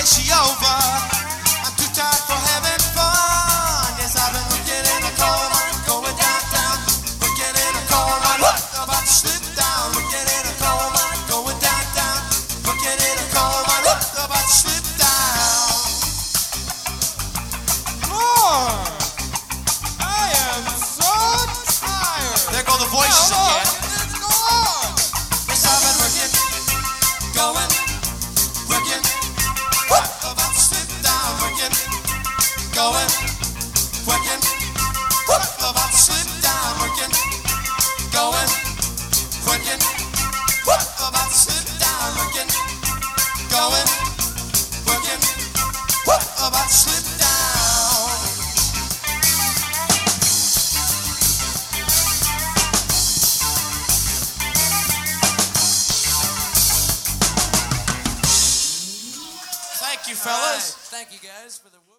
say she over. I'm too tired for having fun. Yes, I've been working in a coal mine, going downtown. Working in a coal mine, about to slip down. Working in a coal mine, going downtown. Working in a coal mine, about to slip down. Lord, I am so tired. There go the voices again. Go on. Yes, I've been working, going, working, about to slip down. Working, going, working, about to slip down. Working, going, working, about to slip down. Working, going, working, about to slip down. Thank you, fellas. Thank you guys for the